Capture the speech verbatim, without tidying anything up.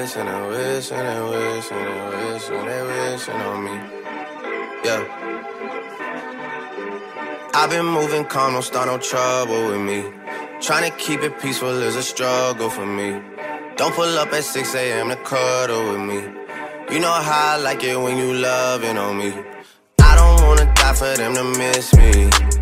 wish, and they wish, and they wish, and they wish, and they wishing on me. Yeah. I've been moving calm, don't start no trouble with me. Tryna keep it peaceful is a struggle for me. Don't pull up at six A M to cuddle with me. You know how I like it when you loving on me. I don't wanna die for them to miss me.